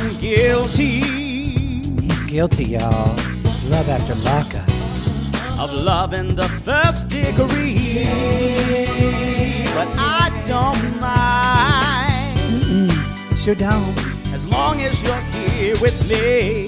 I'm guilty. He's guilty, y'all. Love after lockup. Of love in the first degree. But I don't mind. Sure don't. As long as you're here with me.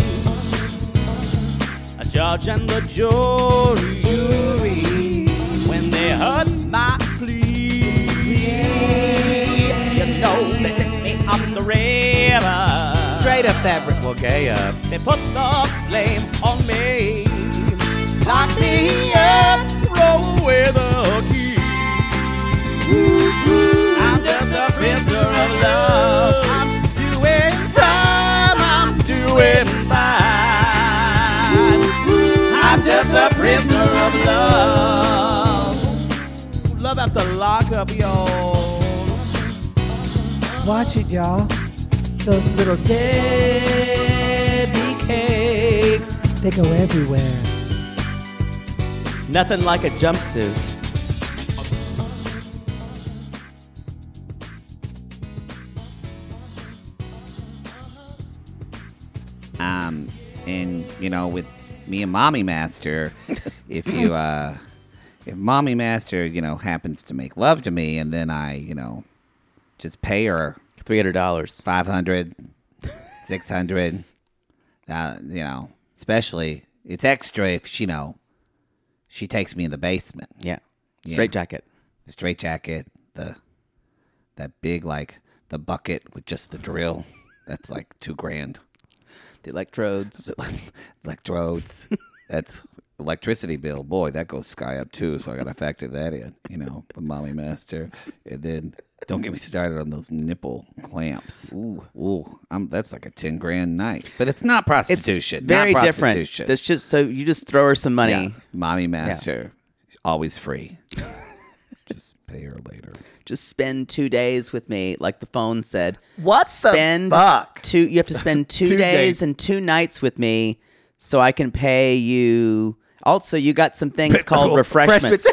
A judge and the jury. When they heard my plea. You know they sent me up the river. Straight up that well, gay up. They put the blame on me. Lock me up, throw away the key. I'm just a prisoner of love. I'm doing time, I'm doing fine. I'm just a prisoner of love. Love after lockup, y'all. Watch it, y'all. Those little Debbie cakes. They go everywhere. Nothing like a jumpsuit. And with me and Mommy Master, if Mommy Master, happens to make love to me, and then I, just pay her $300, $500, $600, especially it's extra if she takes me in the basement. Yeah. Straight jacket. The straight jacket, that big, the bucket with just the drill. That's like $2,000. The electrodes. Electrodes. That's electricity bill. Boy, that goes sky up too. So I got to factor that in, with Mommy Master. And then don't get me started on those nipple clamps. Ooh. That's like a $10,000 night. But it's not prostitution. It's very not different. Prostitution. That's just so you just throw her some money. Yeah. Mommy Master, always free. Just pay her later. Just spend 2 days with me, like the phone said. What the fuck? You have to spend 2 days and 2 nights with me, so I can pay you. Also, you got some things called refreshments.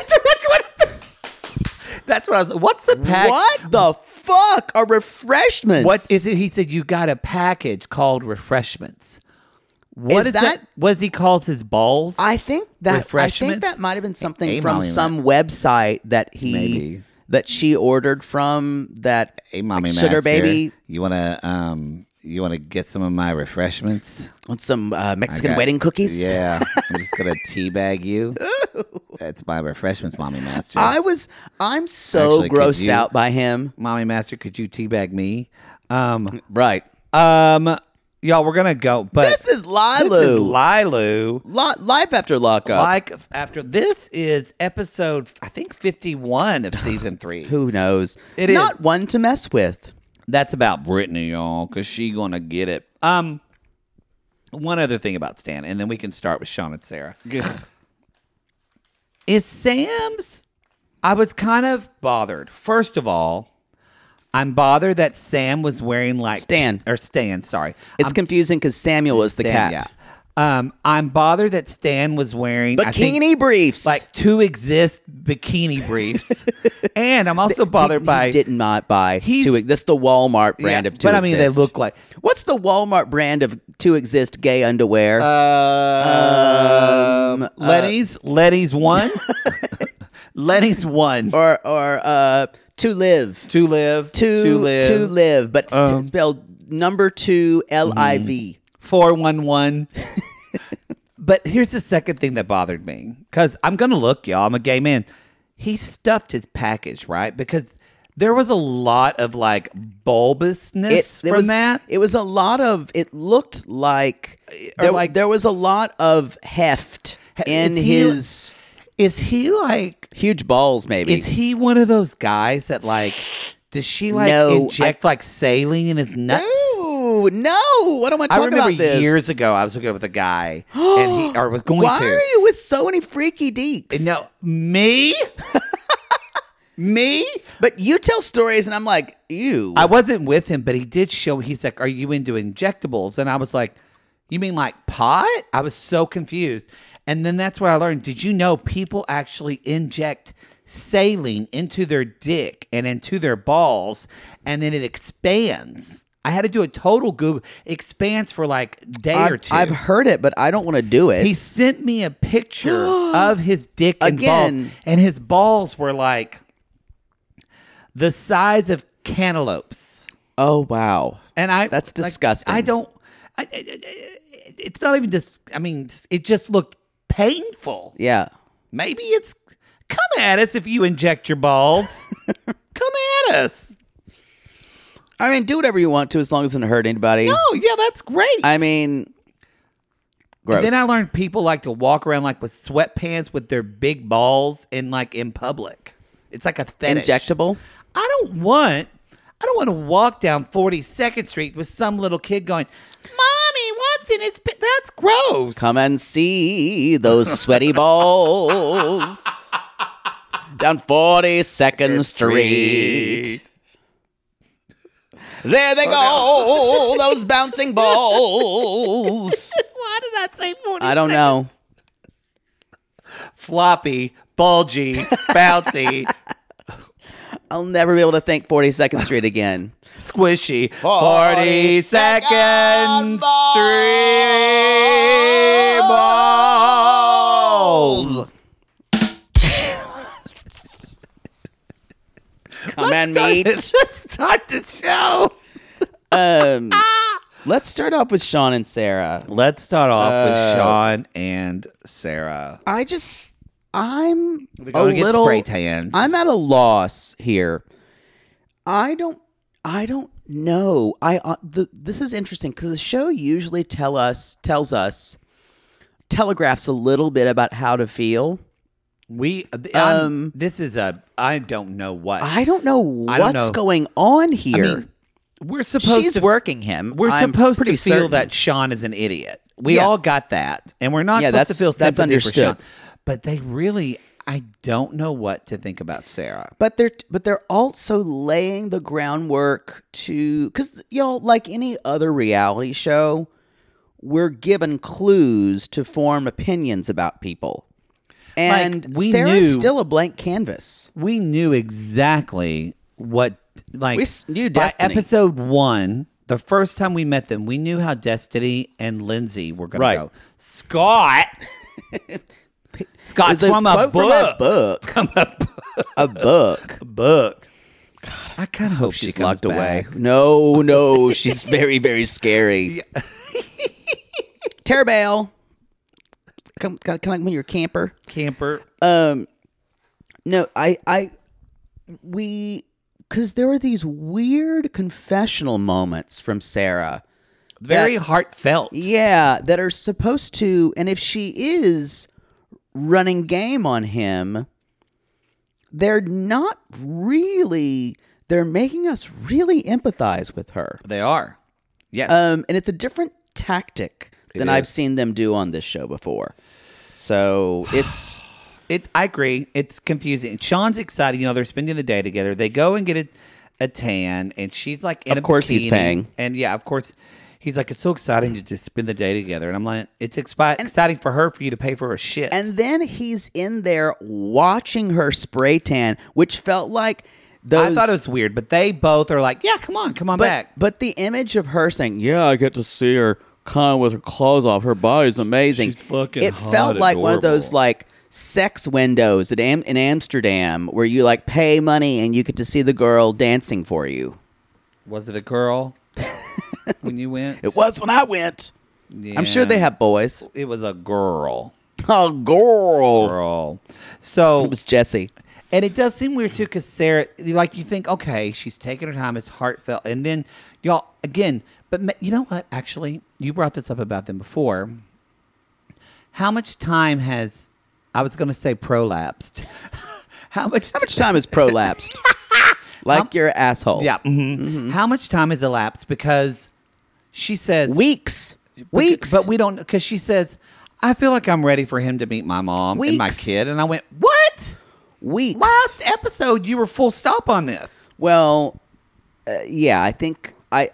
That's what I was. What's the package? What the fuck are refreshments? What is it? He said you got a package called refreshments. What is that? What he calls his balls? I think that might have been something from some website that she ordered from. That hey, Mommy Sugar Master, Baby. You wanna get some of my refreshments? Want some Mexican wedding cookies? Yeah, I'm just gonna teabag you. That's my refreshments, Mommy Master. I'm so grossed out by him. Mommy Master, could you teabag me? Right. Y'all, we're gonna go, but this is Lilu. Life after lockup. This is episode, I think 51 of season 3. Who knows? It Not is one to mess with. That's about Brittany, y'all, because she gonna get it. One other thing about Stan, and then we can start with Sean and Sarah. Is Sam's? I was kind of bothered. First of all, I'm bothered that Sam was wearing Stan, sorry. It's confusing because Samuel is the cat. Yeah. I'm bothered that Stan was wearing bikini briefs, like To Exist bikini briefs, and I'm also bothered by did not buy. This is the Walmart brand of To Exist. But I mean, they look like. What's the Walmart brand of To Exist gay underwear? Lenny's one, Lenny's one, or To Live, but spelled number 2 LIV. 411. But here's the second thing that bothered me, because I'm gonna look, y'all. I'm a gay man. He stuffed his package, right? Because there was a lot of bulbousness from that. It was a lot of. It looked like there was a lot of heft in his. Is he huge balls? Maybe is he one of those guys that does she inject saline in his nuts? No. What am I talking about? I remember years ago I was hooking up with a guy, and was going to. Why are you with so many freaky deeks? No, me. Me? But you tell stories, and I'm like, ew. I wasn't with him, but he did show. He's like, "Are you into injectables?" And I was like, "You mean like pot?" I was so confused. And then that's where I learned, did you know people actually inject saline into their dick and into their balls, and then it expands I had to do a total Google. Expands for like a day or two. I've heard it, but I don't want to do it. He sent me a picture of his dick and Again. balls, and his balls were like the size of cantaloupes. Oh wow, And that's like, disgusting. I don't. It's not even just. I mean, it just looked painful. Yeah. Maybe it's. Come at us if you inject your balls. Come at us. I mean, do whatever you want to as long as it doesn't hurt anybody. Oh yeah, that's great. I mean, gross. And then I learned people like to walk around like with sweatpants with their big balls in public. It's like a fetish. Injectable. I don't want to walk down 42nd Street with some little kid going, "Mommy, what's in his?" That's gross. Come and see those sweaty balls down 42nd Street. There they go, those bouncing balls. Why did I say 42nd? I don't know. Floppy, bulgy, bouncy, I'll never be able to think 42nd Street again. squishy. 42nd 42nd Street balls. Come and meet. Let's start the show. Let's start off with Sean and Sarah. Let's start off with Sean and Sarah. I'm They're a going to get little. spray tans. I'm at a loss here. I don't know. This is interesting because the show usually telegraphs a little bit about how to feel. This is I don't know what. I don't know what's don't know. going on here. I mean, we're supposed She's to working him. We're I'm supposed to pretty feel certain. that Sean is an idiot. We Yeah. all got that, and we're not Yeah, supposed to that's- feel that's sympathy understood. for Sean. But they really, I don't know what to think about Sarah. But they're also laying the groundwork to, because like any other reality show, we're given clues to form opinions about people, and we Sarah's knew- still a blank canvas. We knew exactly what, like, We knew by Destiny. episode 1, the first time we met them, we knew how Destiny and Lindsay were going Right. to go. Scott. Scott's It's a from a quote from book. a book. Book. I kind of hope she She's comes locked away. back. No, she's very, very scary. Tara Bale, can I come in your camper? Camper. No, because there were these weird confessional moments from Sarah. Very heartfelt. Yeah, that are supposed to, and if she is running game on him, they're not really, they're making us really empathize with her. They are. Yes. And it's a different tactic than It I've is. seen them do on this show before. So it's I agree. It's confusing. Sean's excited. You know, they're spending the day together. They go and get a tan, and she's like in Of course he's bikini. paying. And yeah, of course. He's like, it's so exciting to just spend the day together. And I'm like, it's exciting for her for you to pay for her shit. and then he's in there watching her spray tan, which felt like those. I thought it was weird, but they both are like, yeah, come on back. But the image of her saying, "Yeah, I get to see her kind of with her clothes off. Her body's amazing." She's fucking It hot, felt like one of those adorable. like sex windows in Amsterdam where you like pay money and you get to see the girl dancing for you. Was it a girl when you went? It was when I went. I'm sure they Yeah. have boys. It was a girl. Oh, girl. Girl. So It was Jesse. And it does seem weird too, because Sarah, like, you think, okay, she's taking her time, it's heartfelt, and then y'all again. But you know what? Actually, you brought this up about them before. How much time has? I was going to say prolapsed. How much Time is prolapsed. Like your asshole. Yeah. How much time has elapsed? Because she says Weeks. but we don't. Because she says, I feel like I'm ready for him to meet my mom and my Weeks. kid, and I went, what? Weeks. Last episode, you were full stop on this. Well, yeah, I think.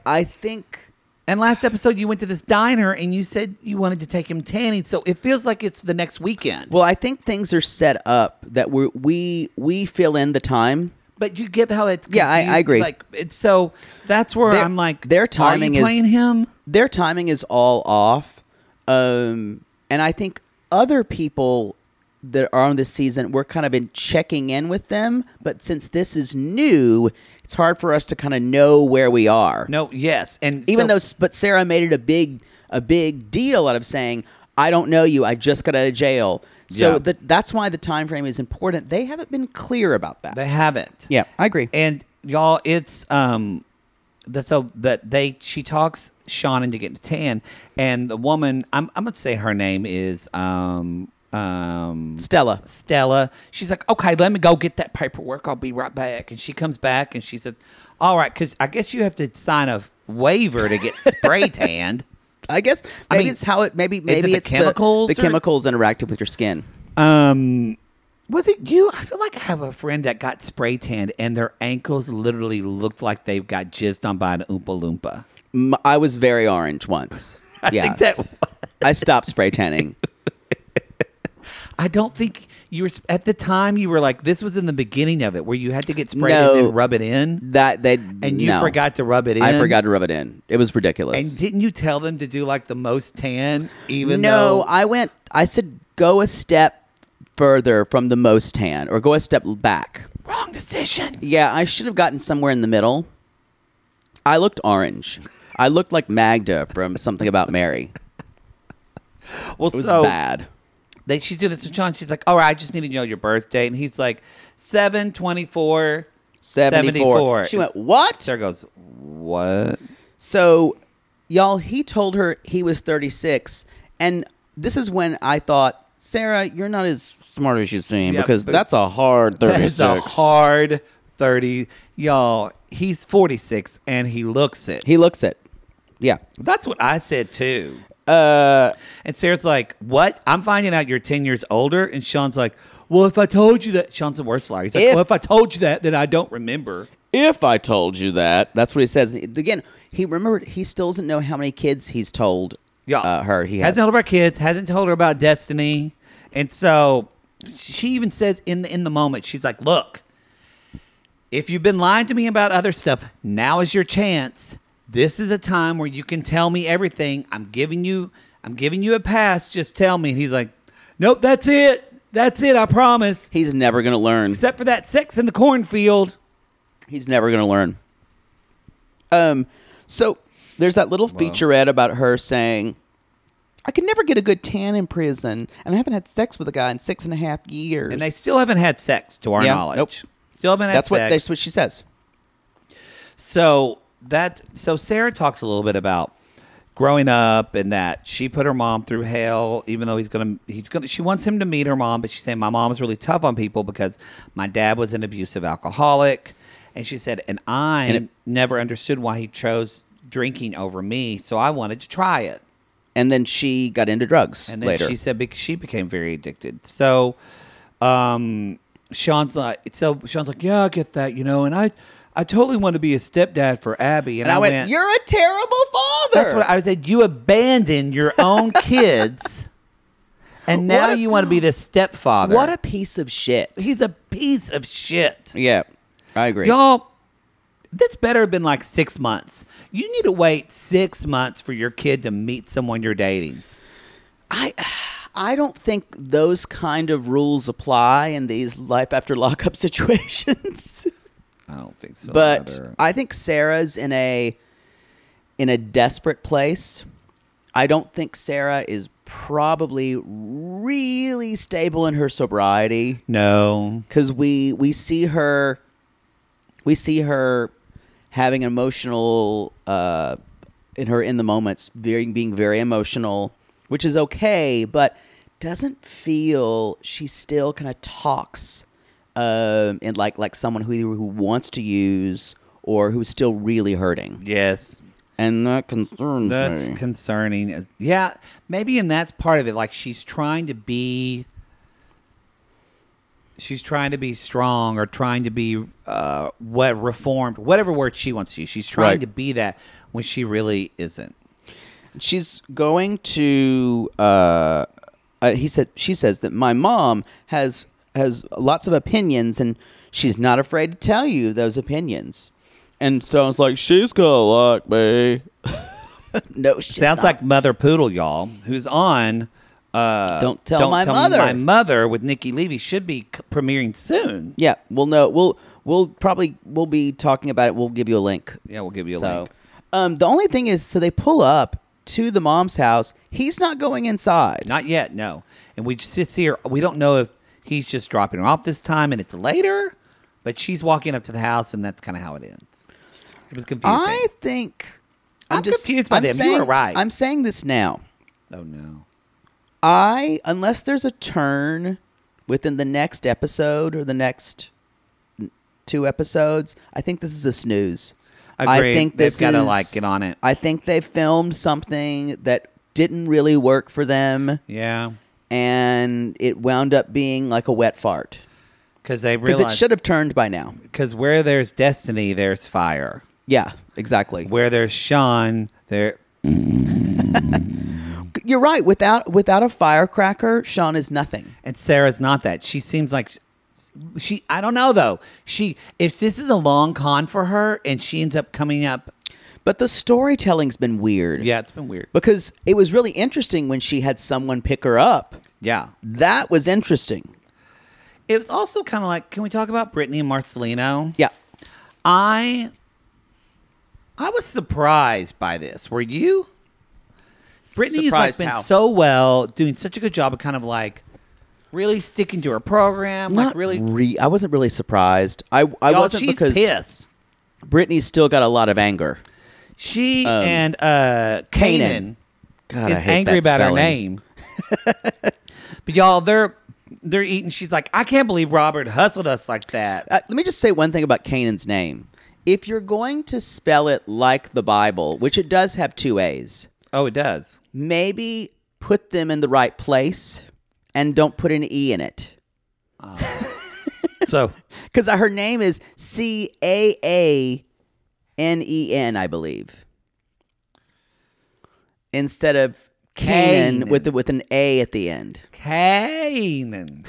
And last episode, you went to this diner and you said you wanted to take him tanning. So it feels like it's the next weekend. Well, I think things are set up that we fill in the time. But you get how it's Yeah, I confused. agree. Like it's so that's where Their- I'm like, their timing are you playing him? Their timing is all off. And I think other people that are on this season, we're kind of been checking in with them. But since this is new, it's hard for us to kind of know where we are. No, yes, and Even so, though, but Sarah made it a big deal out of saying, "I don't know you. I just got out of jail." So Yeah. that's why the time frame is important. They haven't been clear about that. they haven't. Yeah, I agree. And y'all, it's she talks Sean into getting a tan, and the woman, I'm gonna say her name is Stella. Stella. She's like, okay, let me go get that paperwork. I'll be right back. And she comes back and she said, all right, because I guess you have to sign a waiver to get spray tanned. I guess I maybe mean, it's how it maybe it it's the chemicals the or- chemicals interactive with your skin. Was it you? I feel like I have a friend that got spray tanned and their ankles literally looked like they got jizzed on by an Oompa Loompa. I was very orange once. I Yeah, think that I stopped spray tanning. I don't think you were at the time. You were like, this was in the beginning of it, where you had to get sprayed No. and then rub it in, That they and you no. forgot to rub it in. I forgot to rub it in. It was ridiculous. And didn't you tell them to do like the most tan? Even no, though I said go a step further from the most tan, or go a step back. wrong decision. Yeah, I should have gotten somewhere in the middle. I looked orange. I looked like Magda from Something About Mary. Well, It was so bad. she's doing this to John. She's like, all right, I just need to know your birthday, and he's like, 7/24. 74. She went, what? Sarah goes, what? So, y'all, he told her he was 36. And this is when I thought, Sarah, you're not as smart as you seem, Yeah, because but that's a hard 36. That is a hard 30. Y'all, he's 46 and he looks it. He looks it. Yeah. That's what I said too. Uh, And Sarah's like, what? I'm finding out you're 10 years older. And Sean's like, well, if I told you that. Sean's the worst liar. He's like, If- well, if I told you that, then I don't remember. if I told you that, that's what he says. Again, he remembered, he still doesn't know how many kids he's told her. He has. Hasn't told her about kids, hasn't told her about Destiny. And so she even says in the moment, she's like, look, if you've been lying to me about other stuff, now is your chance. This is a time where you can tell me everything. I'm giving you a pass. Just tell me. And he's like, nope, that's it. That's it. I promise. He's never going to learn. Except for that sex in the cornfield. He's never going to learn. So there's that little featurette about her saying, I could never get a good tan in prison, and I haven't had sex with a guy in 6.5 years. And they still haven't had sex, to our Yeah, knowledge. nope. Still haven't had that's sex. what she says. So Sarah talks a little bit about growing up and that she put her mom through hell, even though she wants him to meet her mom, but she's saying my mom is really tough on people because my dad was an abusive alcoholic. And she said, and I never understood why he chose drinking over me, so I wanted to try it. And then she got into drugs And then later. she said she became very addicted. So Sean's like, yeah, I get that, and I totally want to be a stepdad for Abby. and I went, you're a terrible father. That's what I said. You abandoned your own kids, and now What a- you want to be the stepfather. What a piece of shit. He's a piece of shit. Yeah, I agree. Y'all, this better have been like 6 months. You need to wait 6 months for your kid to meet someone you're dating. I don't think those kind of rules apply in these life after lockup situations. I don't think so. But either. I think Sarah's in a desperate place. I don't think Sarah is probably really stable in her sobriety, No. because we see her having emotional in the moments, being very emotional, which is okay, but doesn't feel she still kind of talks and like someone who wants to use or who's still really hurting, Yes. and that concerns That's me. concerning. Yeah, maybe, and that's part of it. Like she's trying to be strong or trying to be reformed, whatever word she wants to use. She's trying Right. to be that when she really isn't. She's going to. She says that my mom has has lots of opinions, and she's not afraid to tell you those opinions. And Stone's like, she's gonna like me. No, she's Sounds not. like Mother Poodle, y'all, who's on. Don't Tell My Mother. My Mother with Nikki Levy should be premiering soon. Yeah, we'll know. We'll be talking about it. We'll give you a link. Yeah, we'll give you a So, link. the only thing is, so they pull up to the mom's house. He's not going inside. Not yet, no. And we just see her. We don't know if he's just dropping her off this time and it's later, but she's walking up to the house, and that's kind of how it ends. It was confusing. I think I'm confused by them. You were right. I'm saying this now. Oh no. Unless there's a turn within the next episode or the next 2 episodes, I think this is a snooze. Agreed. I think They've this got to is- get on it. I think they filmed something that didn't really work for them, Yeah, and it wound up being like a wet fart. because they Because it realize should have turned by now. because where there's destiny, there's fire. Yeah, exactly. Where there's Sean, there. You're right. Without a firecracker, Sean is nothing. And Sarah's not that. She seems like she. I don't know though. If this is a long con for her, and she ends up coming up. But the storytelling's been weird. Yeah, it's been weird. Because it was really interesting when she had someone pick her up. Yeah, That was interesting. it was also kind of like. Can we talk about Brittany and Marcelino? Yeah. I was surprised by this. Were you? Brittany has Surprised been how? so well, doing such a good job of kind of like really sticking to her program. Not like really, I wasn't really surprised. I y'all, wasn't she's because pissed. Brittany's still got a lot of anger. She and Kanan God, is I hate angry that about her spelling. name. But y'all, they're eating. She's like, I can't believe Robert hustled us like that. Let me just say one thing about Kanan's name. If you're going to spell it like the Bible, which it does have 2 A's, Oh, it does. maybe put them in the right place and don't put an E in it. So Because her name is Caanен, I believe, instead of Canaan Kanan. with an A at the end. Kanan.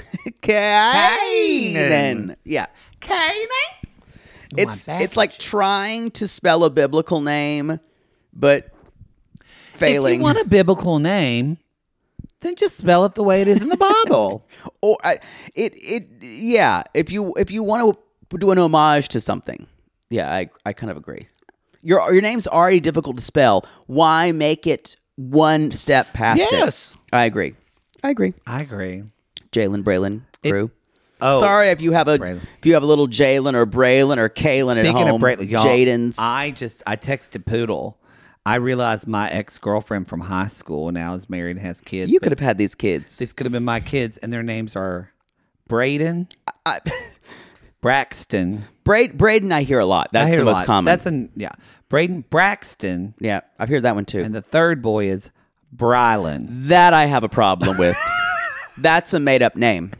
Canaan. Yeah. Kanan. It's like trying to spell a biblical name, but failing. If you want a biblical name, then just spell it the way it is in the Bible. Or yeah. If you want to do an homage to something, yeah, I kind of agree. Your name's already difficult to spell. Why make it one step past it? Yes. I agree. I agree. Jalen, Braylon, crew. Oh, Sorry if you have a Braylon. little Jalen or Braylon or Kaylin at Speaking home. of Brayton, y'all, Jaden's. I texted Poodle. I realized my ex-girlfriend from high school now is married and has kids. You but could have had these kids. These could have been my kids, and their names are Braden, Braxton. Braden, I hear a lot. That's I hear the a most lot. common. Braden Braxton, Yeah, I've heard that one too. and the third boy is Brylan. That I have a problem with. That's a made up name.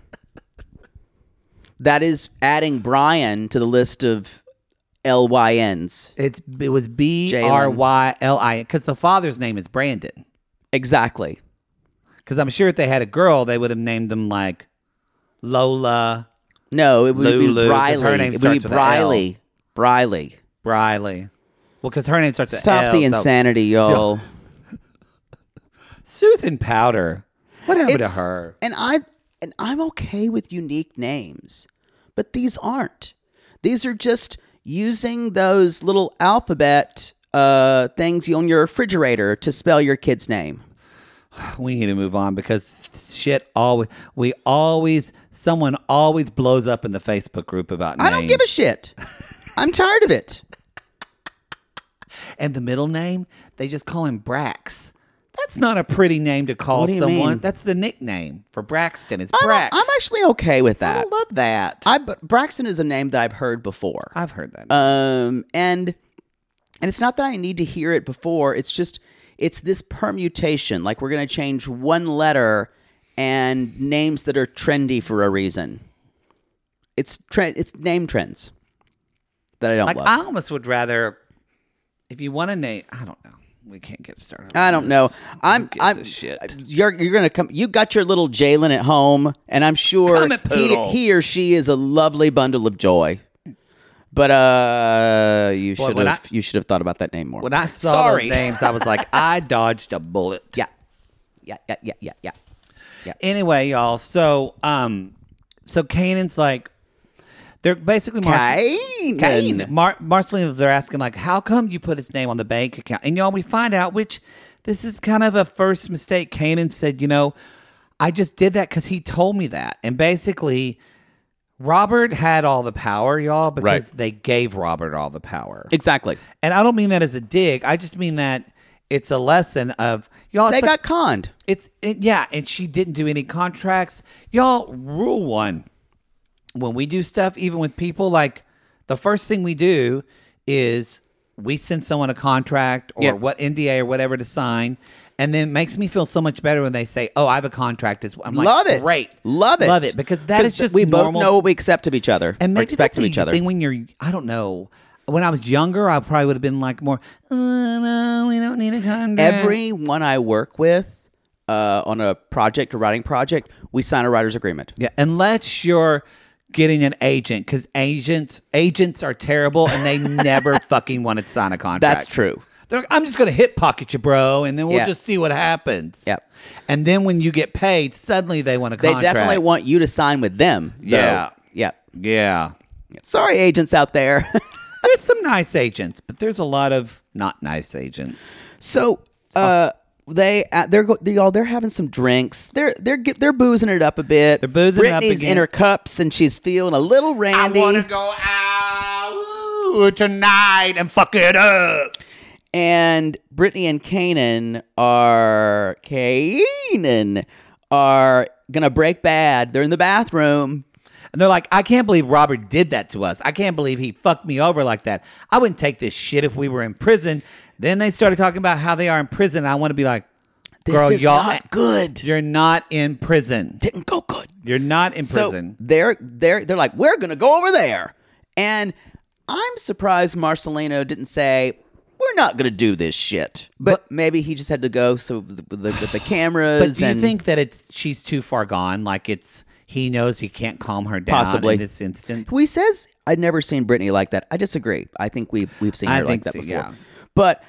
That is adding Brian to the list of LYNs. It was Bryli because the father's name is Brandon. Exactly. Because I'm sure if they had a girl, they would have named them like Lola, No, it would Lulu, be 'cause Briley. her name It would be starts with a L. Briley. Briley. Briley. Well, because her name starts with Stop L. the so- insanity, y'all. Susan Powder. What happened to It's- her? And I'm okay with unique names, but these aren't. These are just using those little alphabet things on your refrigerator to spell your kid's name. We need to move on because someone always blows up in the Facebook group about names. I don't give a shit. I'm tired of it. And the middle name, they just call him Brax. That's not a pretty name to call What do you someone. mean? That's the nickname for Braxton. It's Brax. I'm actually okay with I that. love that. Braxton is a name that I've heard before. I've heard that. And it's not that I need to hear it before. It's just it's this permutation. Like we're going to change one letter and names that are trendy for a reason. It's name trends that I don't like love. I almost would rather, if you want to name, I don't know. We can't get started. I don't know. I'm shit. You're gonna come. You got your little Jalen at home, and I'm sure Comet poodle. he or she is a lovely bundle of joy. But you should have thought about that name more. When I saw those names, I was like, I dodged a bullet. Yeah. Anyway, y'all. So Kanan's like, they're basically Kanan. Marcelina's. They're asking like, how come you put his name on the bank account? And y'all, we find out this is kind of a first mistake. Kanan said, I just did that because he told me that, and basically, Robert had all the power, y'all, because they gave Robert all the power. Exactly. And I don't mean that as a dig. I just mean that it's a lesson of y'all. They got conned. And she didn't do any contracts. Y'all, rule one. When we do stuff, even with people, like the first thing we do is we send someone a contract or what NDA or whatever to sign. And then it makes me feel so much better when they say, "Oh, I have a contract." I'm like, love it, great, love it, because that is just we normal. both know what we accept of each other and or expect of each other. Thing when you're, I don't know. When I was younger, I probably would have been like more. No, we don't need a contract. Everyone I work with on a project, a writing project, we sign a writer's agreement. Yeah, unless you're getting an agent, because agents are terrible and they never fucking want to sign a contract. That's true. They're like, I'm just going to hit pocket you, bro, and then we'll just see what happens. Yep. And then when you get paid, suddenly they want a contract. They definitely want you to sign with them. Though. Yeah. Yep. Yeah. Sorry, agents out there. There's some nice agents, but there's a lot of not nice agents. So, they're having some drinks. They're boozing it up a bit. They're boozing it up Brittany's again. in her cups and she's feeling a little randy. I want to go out tonight and fuck it up. And Brittany and Kanan are gonna break bad. They're in the bathroom. And they're like, I can't believe Robert did that to us. I can't believe he fucked me over like that. I wouldn't take this shit if we were in prison. Then they started talking about how they are in prison. And I want to be like, girl, this is y'all, not good. You're not in prison. Didn't go good. You're not in prison. So they're like, we're gonna go over there. And I'm surprised Marcelino didn't say, we're not going to do this shit. But maybe he just had to go with the cameras. But do you think that she's too far gone? Like he knows he can't calm her down possibly in this instance? He says, I'd never seen Brittany like that. I disagree. I think we've seen her like that before. Yeah. But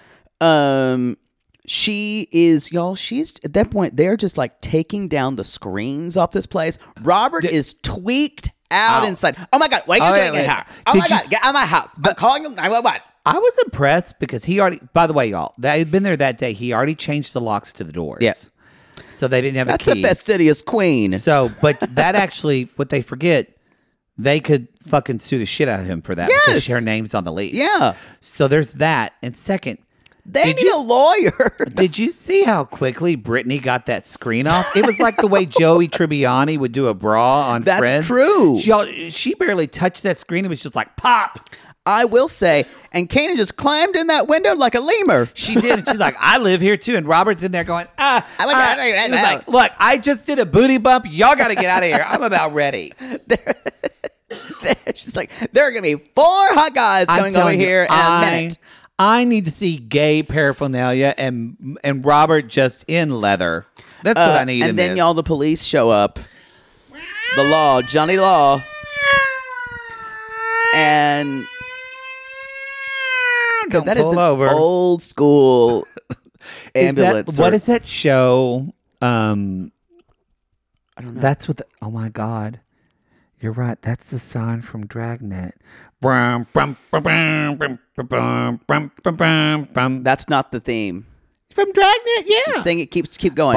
she is, y'all, she's at that point, they're just like taking down the screens off this place. Robert is tweaked out inside. Oh my God, what are you doing in here? Oh my God, get out of my house. I'm calling him 911. I was impressed because he already, by the way, y'all, they had been there that day. He already changed the locks to the doors. Yeah. So they didn't have That's a key. a fastidious queen. So, but that actually, what they forget, they could fucking sue the shit out of him for that Yes. because her name's on the lease. Yeah. So there's that. And second, They need a lawyer. did you see how quickly Brittany got that screen off? It was like the way Joey Tribbiani would do a bra on That's Friends. true. She barely touched that screen. It was just like pop. I will say, and Kanan just climbed in that window like a lemur. She did. And she's like, I live here too. And Robert's in there going, my God, He was like, look, I just did a booty bump. Y'all got to get out of here. I'm about ready. She's like, there are going to be 4 hot guys coming over here in a minute. I need to see gay paraphernalia and Robert just in leather. That's what I need. And then y'all, the police show up. The Law, Johnny Law. And don't that pull is an over. old school ambulance. What is that show? I don't know. That's what. Oh my God, you're right. That's the sign from Dragnet. That's not the theme. From Dragnet, yeah. Sing it. Keep going.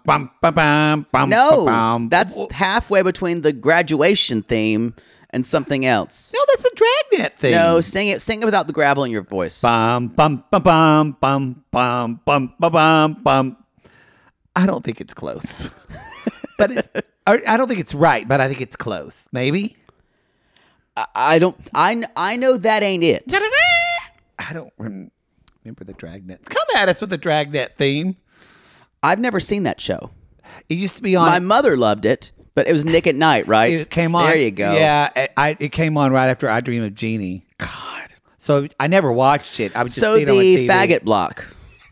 No, that's halfway between the graduation theme and something else. No, that's a Dragnet thing. No, sing it without the gravel in your voice. Bum bum bum bum bum bum bum bum bum. I don't think it's close, but I don't think it's right. But I think it's close. Maybe. I don't. I know that ain't it. I don't remember the Dragnet. Come at us with the Dragnet theme. I've never seen that show. It used to be on. My mother loved it, but it was Nick at Night, right? It came on. There you go. Yeah, it came on right after I Dream of Jeannie. God. So I never watched it. I would just So see it on the TV. faggot block.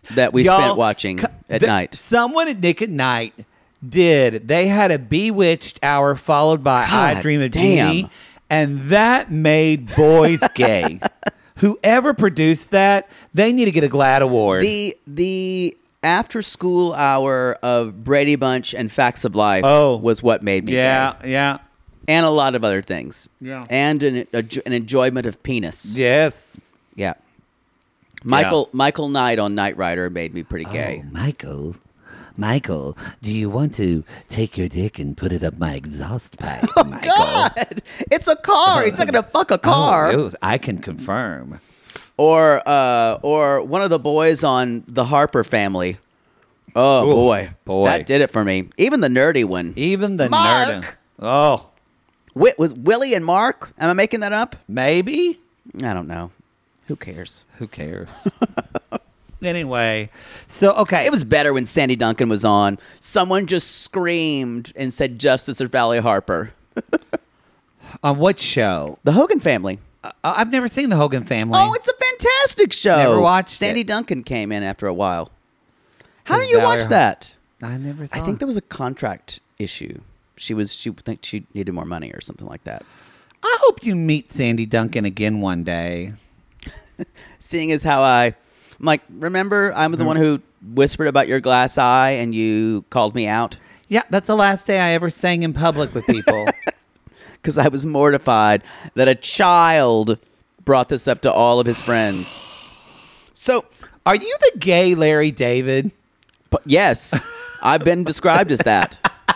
that we Y'all, spent watching at night. Someone at Nick at Night did. They had a Bewitched hour followed by I God Dream of damn. Jeannie, and that made boys gay. Whoever produced that, they need to get a GLAAD award. The after school hour of Brady Bunch and Facts of Life was what made me gay. yeah. And a lot of other things. Yeah. And an enjoyment of penis. Yes. Yeah. Michael Knight on Knight Rider made me pretty gay. Oh, Michael, do you want to take your dick and put it up my exhaust pipe, Michael? God, it's a car. He's not gonna fuck a car. Oh, I can confirm. Or one of the boys on the Harper Family. Oh boy, that did it for me. Even the nerdy one. Even the Mark! nerd. Oh, Was Willie and Mark? Am I making that up? maybe. I don't know. Who cares? Who cares? Anyway, so okay. It was better when Sandy Duncan was on. Someone just screamed and said Justice or Valley Harper. on what show? The Hogan Family. I've never seen the Hogan Family. Oh, it's a fantastic show. Never watched Sandy it. Duncan came in after a while. How Was did you Valley watch that? I never saw. I think there was a contract issue. She think she needed more money or something like that. I hope you meet Sandy Duncan again one day. Seeing as how I'm like, remember, I'm the one who whispered about your glass eye and you called me out Yeah, that's the last day I ever sang in public with people. because I was mortified that a child brought this up to all of his friends. So, Are you the gay Larry David? yes, I've been described as that.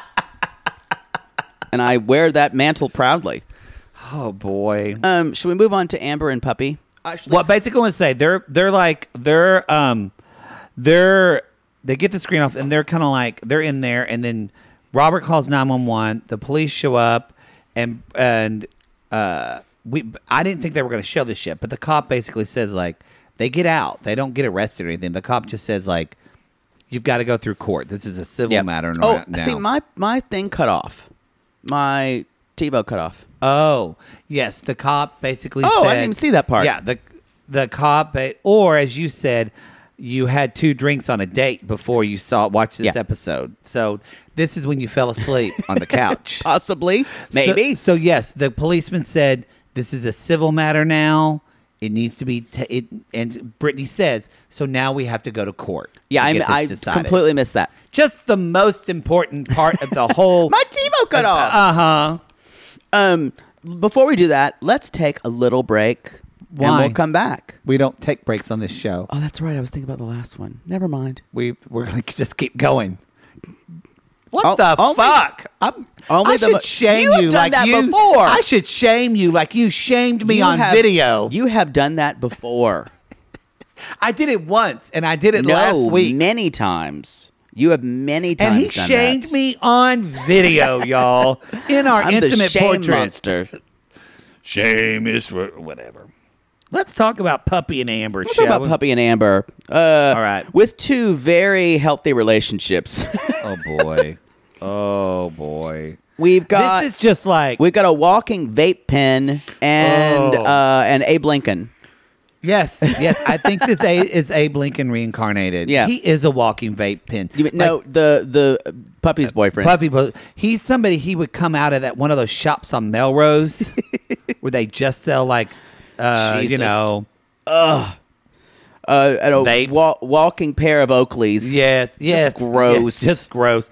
And I wear that mantle proudly. Oh boy. Should we move on to Amber and Puppy? Actually, Well, basically, I want to say they get the screen off and they're kind of like they're in there, and then Robert calls 911. The police show up, and I didn't think they were going to show this yet, but the cop basically says like they get out, they don't get arrested or anything. The cop just says like you've got to go through court. This is a civil matter. Oh, now. see, my thing cut off. My TiVo cut off. Oh, yes. The cop basically Oh, said... I didn't even see that part. Yeah, the cop... Or, as you said, you had 2 drinks on a date before you watched this episode. So, this is when you fell asleep on the couch. Possibly. Maybe. So, yes, the policeman said, this is a civil matter now. It needs to be... and Brittany says, so now we have to go to court. Yeah, to get I this decided. completely missed that. Just the most important part of the whole... My TiVo cut off. Uh-huh. Before we do that, let's take a little break. Why? And we'll come back. We don't take breaks on this show. Oh, that's right. I was thinking about the last one. Never mind. We're going to just keep going. What Oh, the only- fuck? only I the should mo- shame You have you done like that you. before. I should shame you like you shamed me on video. You have done that before. I did it once, and I did it last week. Many times. You have many times And he done shamed that. me on video, y'all, in our I'm the intimate shame portrait. monster. Shame is for whatever. Let's talk about Puppy and Amber. Let's shall talk about we? Puppy and Amber. All right. With 2 very healthy relationships. Oh boy. Oh boy. We've got This is just like we've got a walking vape pen and Oh. and Abe Lincoln. yes. I think this is Abe Lincoln reincarnated. Yeah. He is a walking vape pen. No, the puppy's boyfriend. Puppy, but he's somebody. He would come out of that one of those shops on Melrose where they just sell like, Jesus. you know, and a Vape. walking pair of Oakleys. yes, gross. yes, just gross.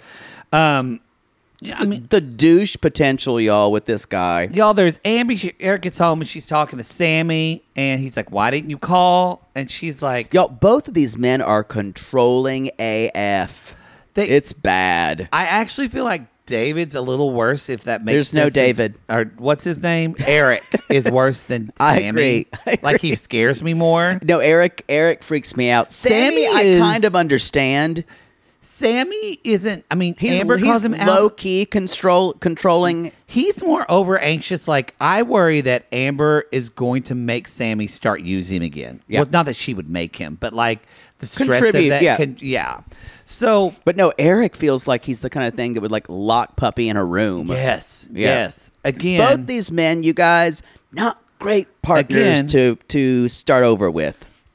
I mean, The douche potential, y'all, with this guy. y'all, there's Amber. Eric gets home and she's talking to Sammy, and he's like, "Why didn't you call?" And she's like, Y'all, both of these men are controlling AF. It's bad. I actually feel like David's a little worse. If that makes There's sense. no David. Or what's his name? Eric is worse than I Sammy. agree. I Like he scares me more. No, Eric freaks me out. Sammy, I is- kind of understand. Sammy isn't. I mean, He's Amber calls him low out. key controlling. He's more over anxious. Like I worry that Amber is going to make Sammy start using him again. Yeah. Well, not that she would make him, but like the stress Contribute, of that. yeah. Yeah. So But no, Eric feels like he's the kind of thing that would like lock Puppy in a room. yes, Yeah. yes. Again, Both these men, you guys, not great partners Again. to start over with.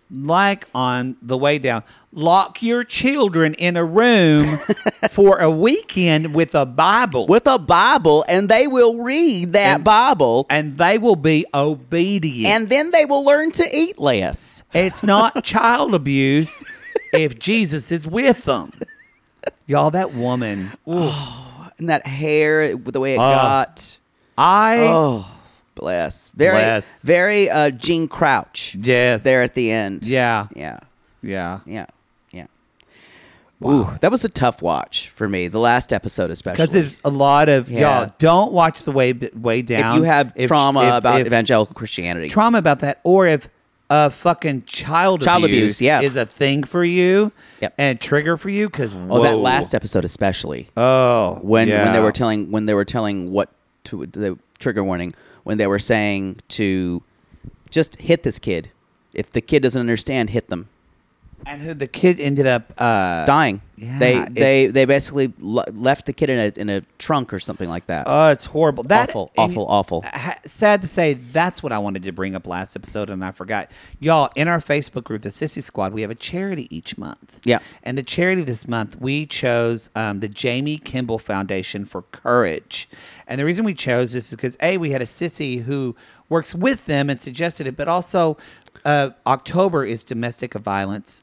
like on the way down, lock your children in a room for a weekend with a Bible. With a Bible, and they will read that Bible, And they will be obedient. and then they will learn to eat less. It's not child abuse if Jesus is with them. Y'all, that woman. Ooh. And that hair, the way it got. I Bless. Very Gene Crouch. Yes. There at the end. Yeah. Yeah. Yeah. Yeah. Yeah. Ooh, that was a tough watch for me. The last episode especially. Because there's a lot of y'all don't watch the way down. If you have trauma about evangelical Christianity. Trauma about that, or if fucking child abuse is a thing for you and a trigger for you, because that last episode especially. When they were telling what to the trigger warning, when they were saying to just hit this kid. If the kid doesn't understand, hit them. And who the kid ended up dying. Yeah, they basically left the kid in a trunk or something like that. Oh, it's horrible. That Awful. Sad to say, that's what I wanted to bring up last episode, and I forgot. Y'all, in our Facebook group, the Sissy Squad, we have a charity each month. Yeah. And the charity this month, we chose the Jamie Kimball Foundation for Courage. And the reason we chose this is because, A, we had a sissy who works with them and suggested it, but also October is Domestic Violence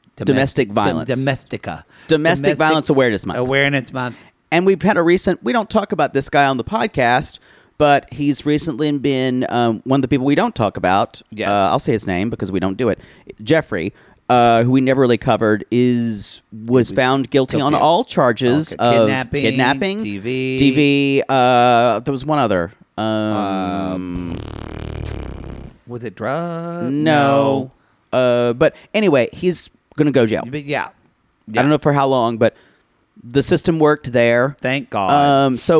Awareness Month. Awareness Month. And we've had we don't talk about this guy on the podcast, but he's recently been one of the people we don't talk about. Yes. I'll say his name because we don't do it. Jeffrey, who we never really covered, was found guilty on all charges of kidnapping, DV. There was one other. Was it drugs? No. But anyway, he's going to go to jail. But yeah. I don't know for how long, but the system worked there. Thank God. So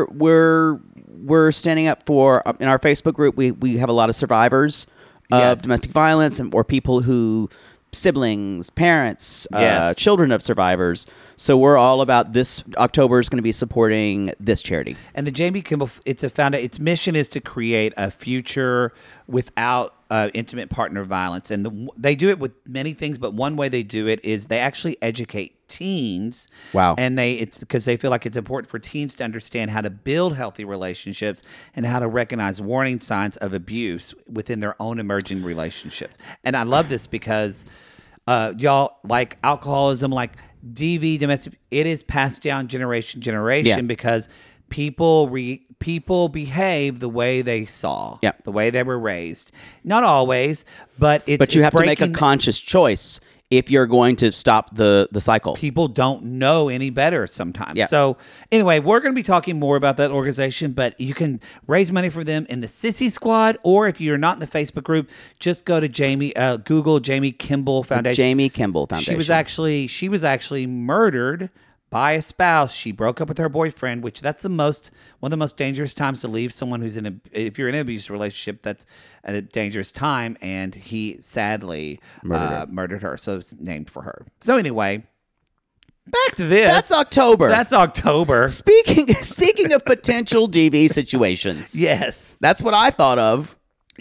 we're standing up for in our Facebook group. We have a lot of survivors of domestic violence or people who siblings, parents, children of survivors. So we're all about this. October is going to be supporting this charity. And the Jamie Kimball, its mission is to create a future without intimate partner violence. And they do it with many things, but one way they do it is they actually educate teens. Wow. And it's because they feel like it's important for teens to understand how to build healthy relationships and how to recognize warning signs of abuse within their own emerging relationships. And I love this because y'all, like alcoholism, like DV, domestic, it is passed down generation because people behave the way they saw, the way they were raised. Not always, but you have to make a conscious choice if you're going to stop the cycle. People don't know any better sometimes. Yeah. So anyway, we're going to be talking more about that organization, but you can raise money for them in the Sissy Squad, or if you're not in the Facebook group, just go to Google Jamie Kimball Foundation. Jamie Kimball Foundation. She was actually murdered by a spouse. She broke up with her boyfriend, which that's one of the most dangerous times to leave someone who's if you're in an abusive relationship, that's a dangerous time. And he sadly murdered her. So it's named for her. So anyway, back to this. That's October. Speaking of potential DV situations. Yes. That's what I thought of.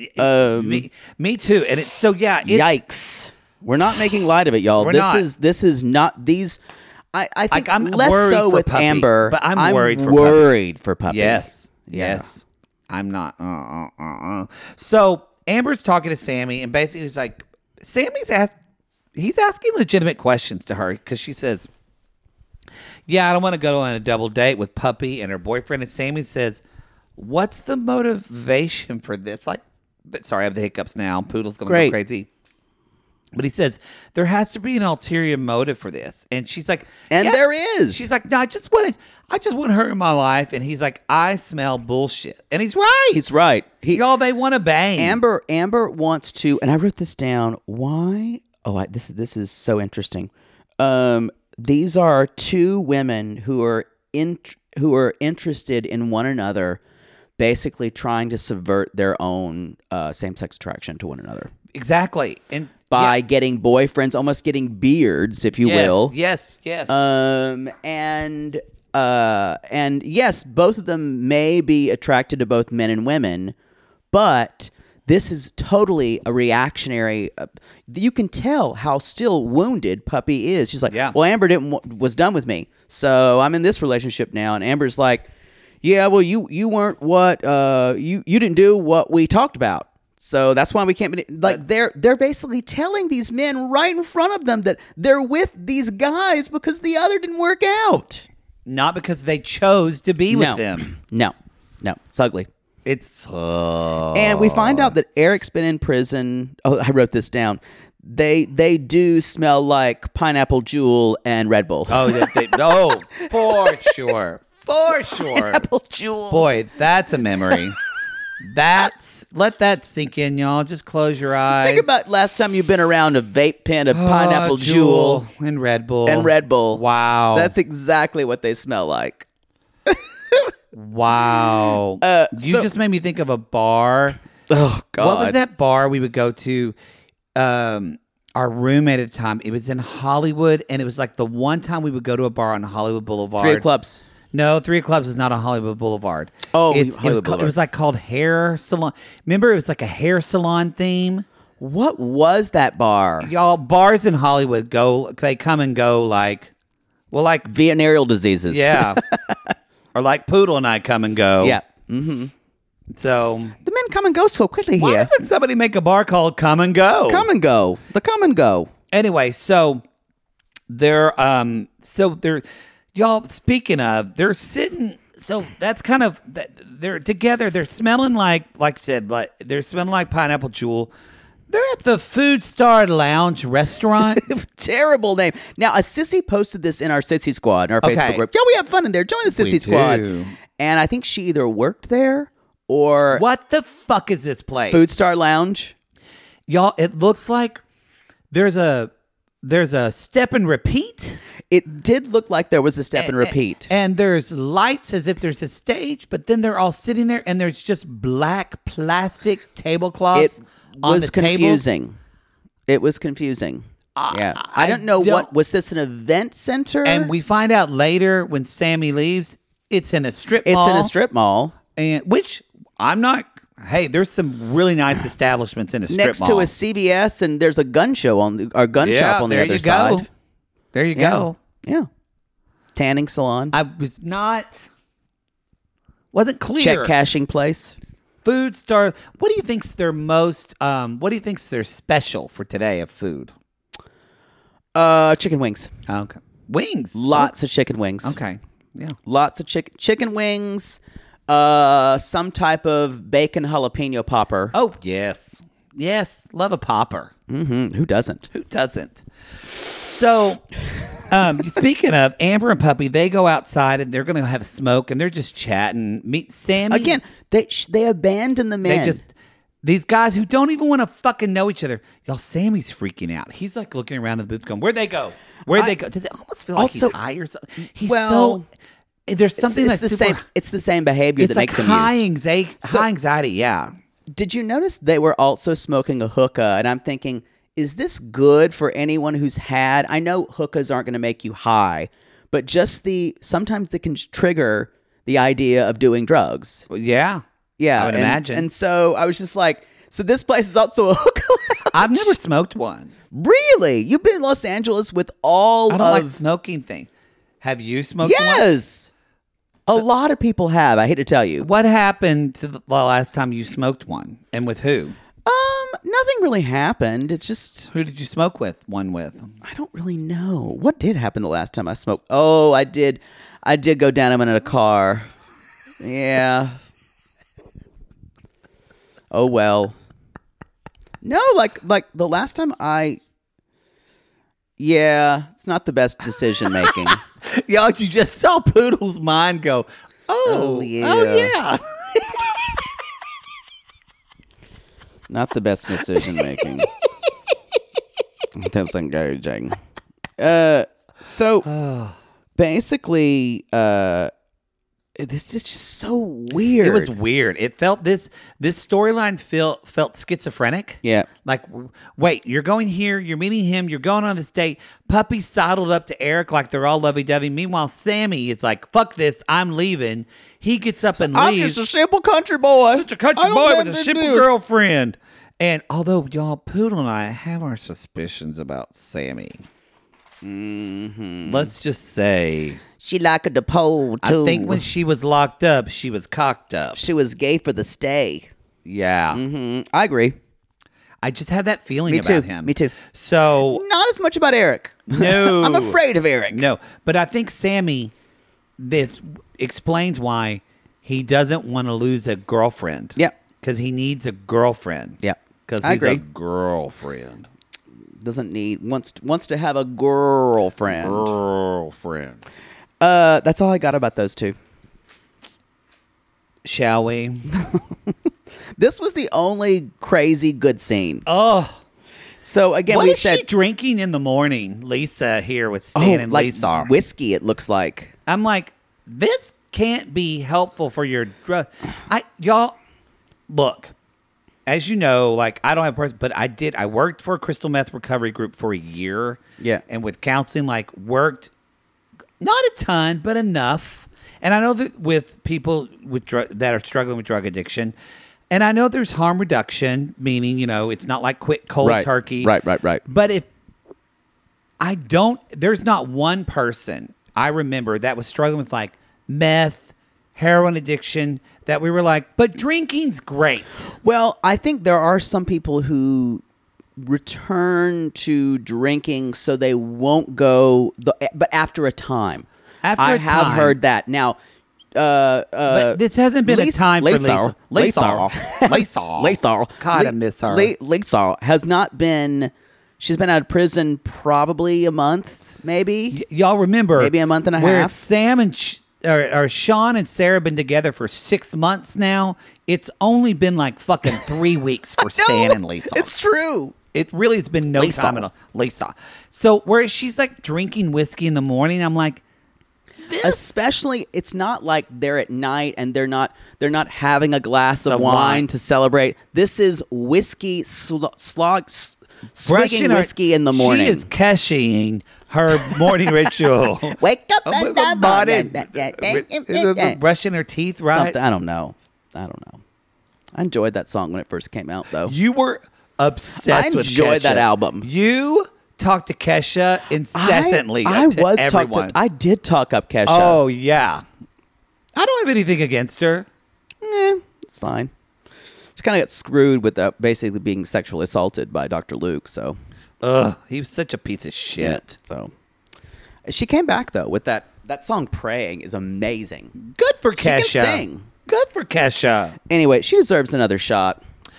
Me too. And yikes. We're not making light of it, y'all. This is not these. I think I'm less worried so for with Puppy, Amber, but I'm worried for Puppy. Yes. I'm not. So Amber's talking to Sammy, and basically he's like, he's asking legitimate questions to her because she says, "Yeah, I don't want to go on a double date with Puppy and her boyfriend." And Sammy says, "What's the motivation for this?" Sorry, I have the hiccups now. Poodle's going to go crazy. But he says, there has to be an ulterior motive for this. And she's like... And there is. She's like, no, I just want her in my life. And he's like, I smell bullshit. And he's right. He's right. Y'all, they want to bang. Amber wants to... And I wrote this down. Why? Oh, this is so interesting. These are two women who are interested in one another, basically trying to subvert their own same-sex attraction to one another. Exactly. And by getting boyfriends, almost getting beards, if you will. Yes. And yes, both of them may be attracted to both men and women, but this is totally a reactionary. You can tell how still wounded Puppy is. She's like, Yeah. well, Amber was done with me, so I'm in this relationship now. And Amber's like, yeah, well, you weren't what you didn't do what we talked about. So that's why we can't be like they're basically telling these men right in front of them that they're with these guys because the other didn't work out. Not because they chose to be with them. No, it's ugly. It's And we find out that Eric's been in prison. Oh, I wrote this down. They do smell like Pineapple Jewel and Red Bull. oh, for sure. For sure. Pineapple Jewel. Boy, that's a memory. Let that sink in, y'all. Just close your eyes. Think about last time you've been around a vape pen of Pineapple Jewel and Red Bull. Wow. That's exactly what they smell like. Wow. You just made me think of a bar. Oh, God. What was that bar we would go to? Our roommate at the time, it was in Hollywood, and it was like the one time we would go to a bar on Hollywood Boulevard. 3 Clubs. No, 3 Clubs is not on Hollywood Boulevard. Oh, it was like called Hair Salon. Remember, it was like a hair salon theme. What was that bar? Y'all, bars in Hollywood they come and go like venereal diseases. Yeah. Or like Poodle and I come and go. Yeah. Mm-hmm. So the men come and go so quickly why here. doesn't somebody make a bar called Come and Go? Come and go. The come and go. Anyway, so they're y'all, speaking of, they're sitting, so that's kind of, they're together, they're smelling like I said, like they're smelling like Pineapple Jewel. They're at the Food Star Lounge restaurant. Terrible name. Now, a sissy posted this in our Sissy Squad, in our Facebook group. Yeah, we have fun in there. Join the Sissy Squad. Do. And I think she either worked there or... What the fuck is this place? Food Star Lounge. Y'all, it looks like there's a step and repeat. It did look like there was a step and repeat. And there's lights as if there's a stage, but then they're all sitting there and there's just black plastic tablecloths on the confusing. It was confusing. Yeah. I don't know what was this an event center? And we find out later when Sammy leaves, it's in a strip mall. It's in a strip mall. And which I'm not. Hey, there's some really nice establishments in a strip mall. Next to a CVS, and there's a gun show gun shop on the other side. There you go. Yeah. Tanning salon. I wasn't clear. Check cashing place. Food Star. What do you think's their most? What do you think's their special for today of food? Chicken wings. Okay, wings. Lots of chicken wings. Okay, yeah. Lots of chicken wings. Some type of bacon jalapeno popper. Oh yes, love a popper. Mm-hmm. Who doesn't? So, speaking of Amber and Puppy, they go outside and they're going to have a smoke and they're just chatting. Meet Sammy again. They abandon the men. These guys who don't even want to fucking know each other. Y'all, Sammy's freaking out. He's like looking around the booth, going, "Where'd they go? Where'd they go?" Does it almost feel like he's high or something? There's something it's the same. It's the same behavior that makes him high anxiety. Yeah. Did you notice they were also smoking a hookah? And I'm thinking, is this good for anyone who's had? I know hookahs aren't going to make you high, but just sometimes they can trigger the idea of doing drugs. Well, yeah. Yeah, I would imagine. And so I was just like, so this place is also a hookah lounge? I've never smoked one. Really? You've been in Los Angeles with all I don't like smoking thing. Have you smoked one? Yes. A lot of people have. I hate to tell you. What happened to the last time you smoked one? And with who? Nothing really happened. It's just... Who did you smoke with? One with? I don't really know. What did happen the last time I smoked? Oh, I did go down in a car. Yeah. Oh, well. No, like the last time yeah, it's not the best decision making. Y'all, you just saw Poodle's mind go, oh yeah. Not the best decision making. That's engaging. So basically, This is just so weird. It was weird. It felt this storyline felt schizophrenic. Yeah. Like, wait, you're going here, you're meeting him, you're going on this date. Puppy sidled up to Eric like they're all lovey-dovey. Meanwhile, Sammy is like, fuck this, I'm leaving. He gets up and I'm leaves. just a simple country boy. Such a country boy with a simple girlfriend. And although y'all, Poodle and I have our suspicions about Sammy, let's just say, She liked the pole too. I think when she was locked up, she was cocked up. she was gay for the stay. Yeah. I agree. I just have that feeling Me about too. him. Me too. So, Not as much about Eric. no. I'm afraid of Eric. No. But I think Sammy, this explains why he doesn't want to lose a girlfriend. Yeah. Because he needs a girlfriend. Yeah. Because I he's agree. a girlfriend. Wants to have a girlfriend. Girlfriend. That's all I got about those two. Shall we? This was the only crazy good scene. Oh. So again, What we is said, she drinking in the morning? Lisa here with Stan and like Lisa. whiskey. It looks like. I'm like, this can't be helpful for your drug. Y'all, look, as you know, like I don't have person, but I worked for a crystal meth recovery group for a year. Yeah. And with counseling, like worked not a ton, but enough. And I know that with people with that are struggling with drug addiction, and I know there's harm reduction, meaning, it's not like quick cold turkey. Right. But there's not one person I remember that was struggling with like meth, heroin addiction, that we were like, but drinking's great. Well, I think there are some people who return to drinking so they won't go, but after a time. I have heard that. Now, but this hasn't been a time for Lisa. Lisa. God, I miss her. Lisa has not been. She's been out of prison probably a month, maybe. Y'all remember Maybe a month and a where half. Sam and Sean and Sarah been together for 6 months now. It's only been like fucking 3 weeks for Stan and Lisa. It's true. It really has been no Lisa. time at all. Lisa. So where she's like drinking whiskey in the morning, I'm like, Especially, it's not like they're at night and they're not having a glass of wine to celebrate. This is whiskey swigging whiskey in the morning. She is Keshying her morning ritual. Wake up in the morning. Brushing her teeth, right? Something, I don't know. I enjoyed that song when it first came out, though. You were obsessed with Kesha. I enjoyed that album. You talked to Kesha incessantly. I did talk up Kesha. Oh, yeah. I don't have anything against her. It's fine. She kind of got screwed with basically being sexually assaulted by Dr. Luke, so. Ugh, he was such a piece of shit. So she came back though with that song "Praying" is amazing. Good for Kesha. She can sing. Good for Kesha. Anyway, she deserves another shot.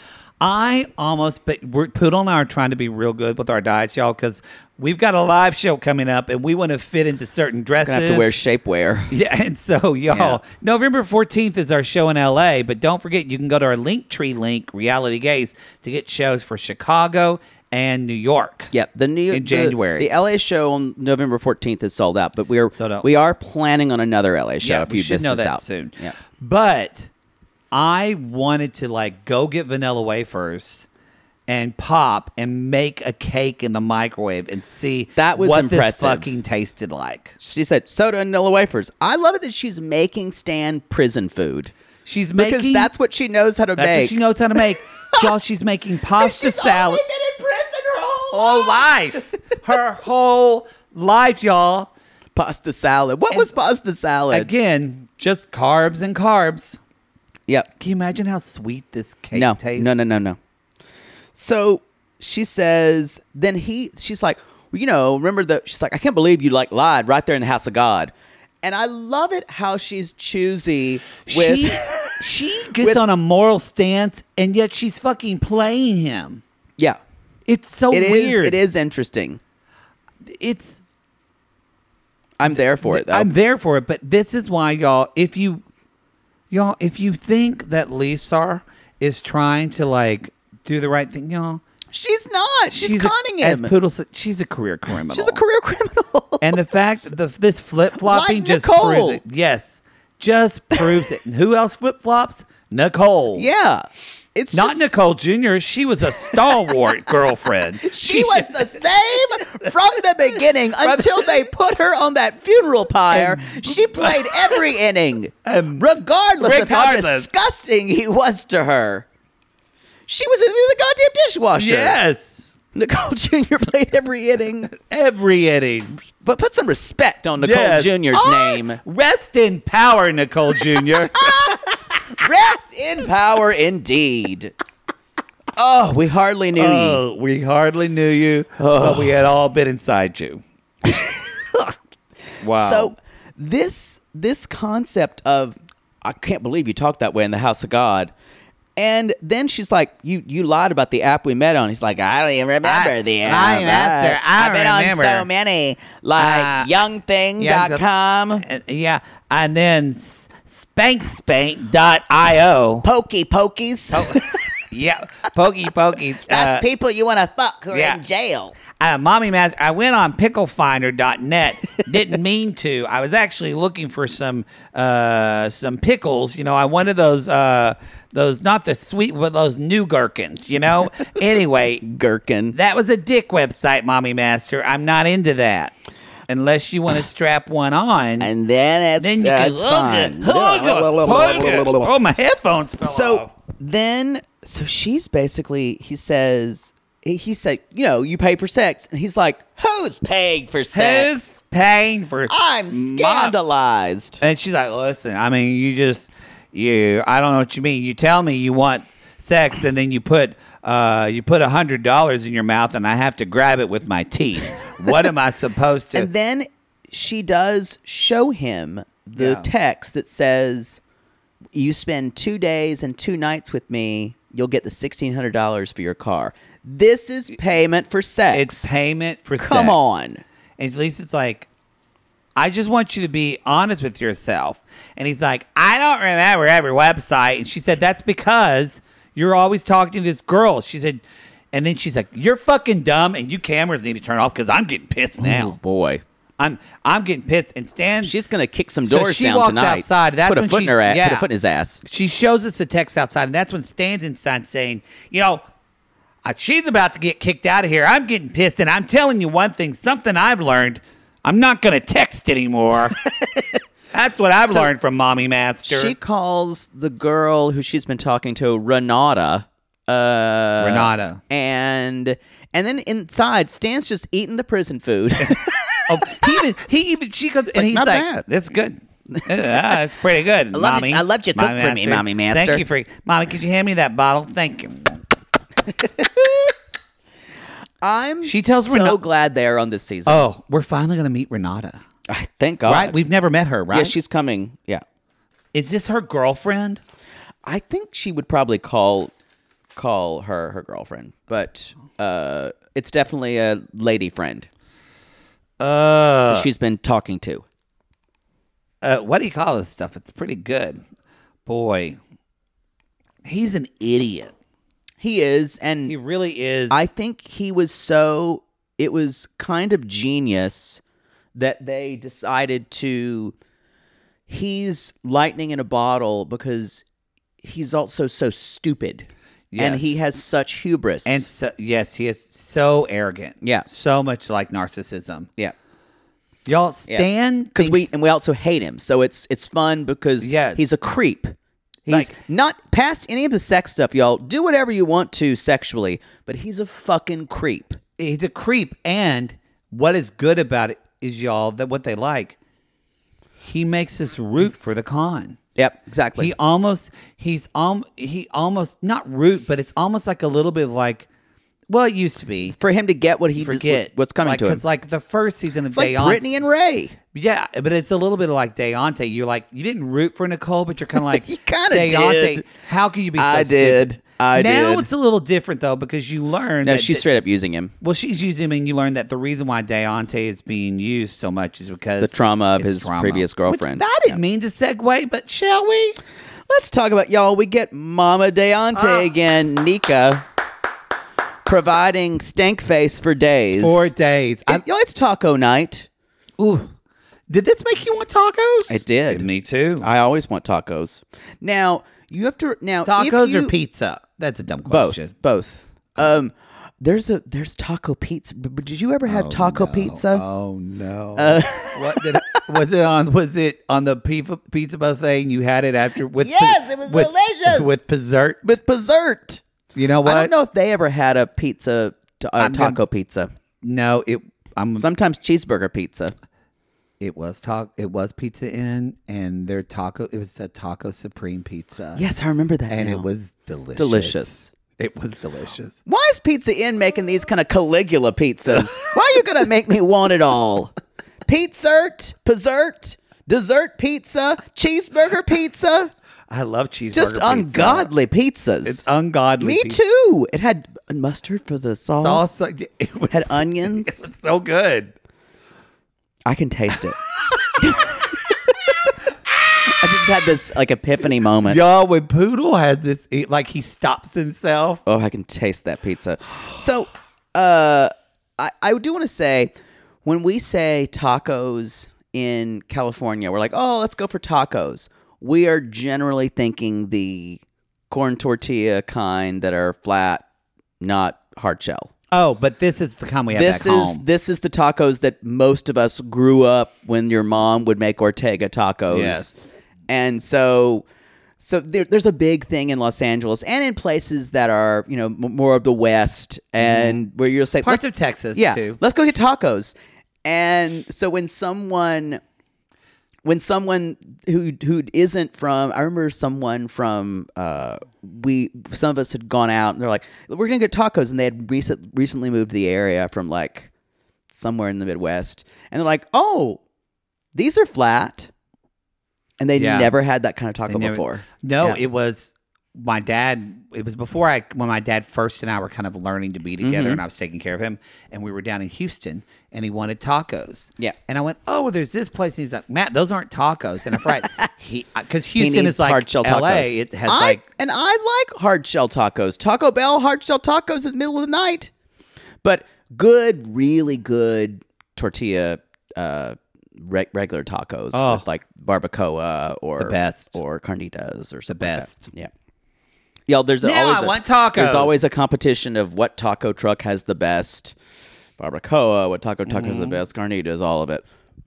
Poodle and I are trying to be real good with our diets, y'all, because we've got a live show coming up and we want to fit into certain dresses. Gonna have to wear shapewear. Yeah, and so y'all, November 14th is our show in LA, but don't forget you can go to our Linktree link, Reality Gaze, to get shows for Chicago and New York. Yep, in January. The LA show on November 14th is sold out, but we are planning on another LA show. Yeah, if we you should missed know this that out soon. Yeah. But I wanted to like go get vanilla wafers and pop and make a cake in the microwave and see That was what impressive. this fucking tasted like. She said soda and vanilla wafers. I love it that she's making Stan prison food. She's Because making that's what she knows how to that's make. what she knows how to make. Y'all, she's making pasta salad. She's only been in prison her Whole life. Her whole life, y'all. Pasta salad. What was pasta salad? Again, just carbs and carbs. Yep. Can you imagine how sweet this cake No. tastes? No. So she says, she's like, well, remember she's like, I can't believe you lied right there in the house of God. And I love it how she's choosy with. She gets on a moral stance, and yet she's fucking playing him. Yeah. It's so weird. It is interesting. I'm there for it, though. I'm there for it, but this is why, y'all, if you think that Lisa is trying to, like, do the right thing, y'all. She's not. She's conning him. As Poodle said, she's a career criminal. She's a career criminal. And the fact that this flip-flopping Like just Nicole. proves it. Yes. just proves it. And who else flip-flops? Nicole. Yeah. It's Not just, Nicole Jr. She was a stalwart girlfriend. She was the same from the beginning until they put her on that funeral pyre. She played every inning, regardless of how disgusting he was to her. She was in the goddamn dishwasher. Yes. Nicole Jr. played every inning. Every inning. But put some respect on Nicole Yes. Jr.'s name. Rest in power, Nicole Jr. Rest in power indeed. Oh, we hardly knew you. Oh, we hardly knew you, but we had all been inside you. Wow. So this concept of, I can't believe you talked that way in the house of God. And then she's like, you lied about the app we met on. He's like, I don't even remember the app. I've been on so many, like youngthing.com. Yeah, and then spankspank.io. Pokey Pokies. Yeah, pokey pokies. That's people you want to fuck who are yeah. in jail. Mommy Master, I went on picklefinder.net. Didn't mean to. I was actually looking for some pickles. You know, I wanted those not the sweet, but those new gherkins, you know? Anyway. Gherkin. That was a dick website, Mommy Master. I'm not into that. Unless you want to strap one on. And then you can fine. Oh, my headphones fell off. So she's basically, he said, you pay for sex. And he's like, who's paying for sex? Who's paying for I'm scandalized. And she's like, listen, I mean, I don't know what you mean. You tell me you want sex, and then you put $100 in your mouth, and I have to grab it with my teeth. What am I supposed to? And then she does show him the text that says, you spend 2 days and 2 nights with me, you'll get the $1,600 for your car. This is payment for sex. It's payment for sex. Come on. And at least it's like, I just want you to be honest with yourself. And he's like, I don't remember every website. And she said, that's because you're always talking to this girl. She said, and then she's like, you're fucking dumb, and you cameras need to turn off because I'm getting pissed now. Oh, boy. I'm getting pissed. And Stan, she's gonna kick some doors she down walks tonight. Outside. That's put a when foot in her ass. yeah. Put a foot in his ass. She shows us the text outside, and that's when Stan's inside saying, she's about to get kicked out of here. I'm getting pissed, and I'm telling you one thing, something I've learned. I'm not going to text anymore. That's what I've learned from Mommy Master. She calls the girl who she's been talking to Renata. Renata. And then inside, Stan's just eating the prison food. She goes, and he's not like, bad. that's good. That's pretty good, Mommy. I loved you cook for me, Mommy Master. Thank you Mommy, could you hand me that bottle? Thank you. She tells so glad they're on this season. Oh, we're finally going to meet Renata. Thank God. Right? We've never met her, right? Yeah, she's coming. Yeah. Is this her girlfriend? I think she would probably call her girlfriend, but it's definitely a lady friend. She's been talking to. What do you call this stuff? It's pretty good. Boy, he's an idiot. He is, and he really is. I think it was kind of genius that they decided he's lightning in a bottle because he's also so stupid. Yes. And he has such hubris. And yes, he is so arrogant. Yeah. So much like narcissism. Yeah. Y'all, Stan, because we also hate him. So it's fun because he's a creep. He's not past any of the sex stuff, y'all. Do whatever you want to sexually, but he's a fucking creep. He's a creep, and what is good about it is, y'all, that what they like, he makes us root for the con. Yep, exactly. He almost not root, but it's almost like a little bit of like, well, it used to be for him to get what what's coming to him. Because like the first season of it's like Brittany and Ray. Yeah, but it's a little bit like Deontay. You're like, you didn't root for Nicole, but you're kind of like, you kind of Deontay. did. How can you be so I stupid? did. I did. Now it's a little different though because you learn. No, she's straight up using him. Well, she's using him, and you learn that the reason why Deontay is being used so much is because the trauma of his previous girlfriend. I didn't mean to segue, but shall we? Let's talk about y'all. We get Mama Deontay again, Nika. Providing stank face for days. 4 days. It's taco night. Ooh. Did this make you want tacos? It did. Me too. I always want tacos. Now you have to Tacos if you, or pizza? That's a dumb Both. question. Both. There's taco pizza. But did you ever have taco pizza? Oh no! Was it on the pizza buffet and you had it after? With Yes, it was delicious. with dessert. With dessert. You know what? I don't know if they ever had a pizza, taco pizza. No, Sometimes cheeseburger pizza. It was Pizza Inn, and their taco. It was a Taco Supreme pizza. Yes, I remember that. and now. it was delicious. Delicious. It was delicious. Why is Pizza Inn making these kind of Caligula pizzas? Why are you going to make me want it all? Pizzert, pizzert, dessert pizza, cheeseburger pizza. I love cheeseburger. Just pizza. ungodly pizzas. It's ungodly. Me pizza. too. It had mustard for the sauce. It was, Had onions. It was so good. I can taste it. I just had this like epiphany moment. Y'all, when Poodle has this, he stops himself. Oh, I can taste that pizza. So, I do want to say, when we say tacos in California, we're like, oh, let's go for tacos. We are generally thinking the corn tortilla kind that are flat, not hard shell. Oh, but this is the kind we have back home. This is the tacos that most of us grew up when your mom would make Ortega tacos. Yes. And so there's a big thing in Los Angeles and in places that are, more of the West and where you'll say Parts of Texas, yeah, too. let's go get tacos. And so when someone who isn't from, I remember someone from, some of us had gone out and they're like, we're going to get tacos. And they had recently moved to the area from like somewhere in the Midwest. And they're like, oh, these are flat. And they never had that kind of taco before. No, Yeah. it was my dad. It was before when my dad first and I were kind of learning to be together, and I was taking care of him. And we were down in Houston, and he wanted tacos. Yeah. And I went, oh, well, there's this place. And he's like, Matt, those aren't tacos. And I'm right, because Houston needs is like hard shell L.A. tacos. It has And I like hard shell tacos. Taco Bell hard shell tacos in the middle of the night. But really good tortilla regular tacos with like barbacoa or The best. or carnitas or something. best. Like that. Yeah. Yeah, there's Now always I want tacos. There's always a competition of what taco truck has the best barbacoa, what taco truck has the best carnitas, all of it.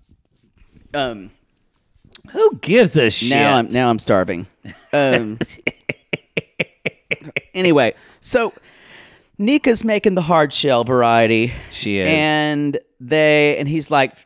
Who gives a shit? Now I'm starving. Anyway, so Nika's making the hard shell variety. She is. And he's like